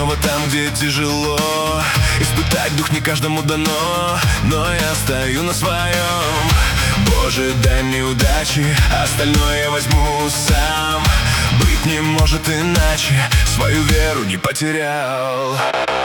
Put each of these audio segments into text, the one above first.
снова там, где тяжело. Испытать дух не каждому дано, но я стою на своем. Боже, дай мне удачи, остальное я возьму сам. Быть не может иначе, свою веру не потерял.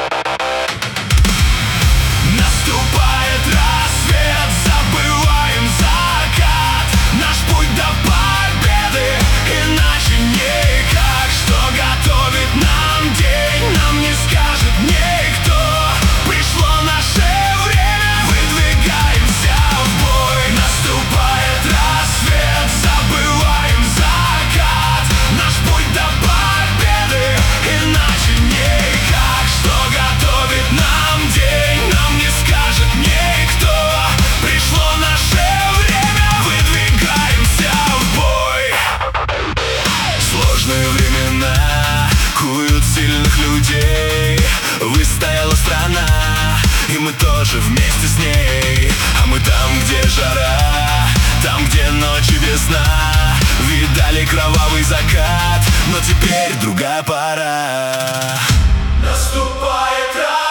Наступает рассвет, забываем закат. Наш путь до победы, иначе никак. Что готовит нам день, нам не скажет никто. Пришло наше время, выдвигаемся в бой. Наступает рассвет, забываем закат. Наш путь до победы, иначе никак. Что готовит нам день, нам не скажет никто. Пришло наше время, выдвигаемся в бой. Сложные времена куют сильных людей. Выстояла страна, и мы тоже вместе с ней. А мы там, где жара, там, где ночь и весна. Видали кровавый закат, но теперь другая пора. Наступает рассвет.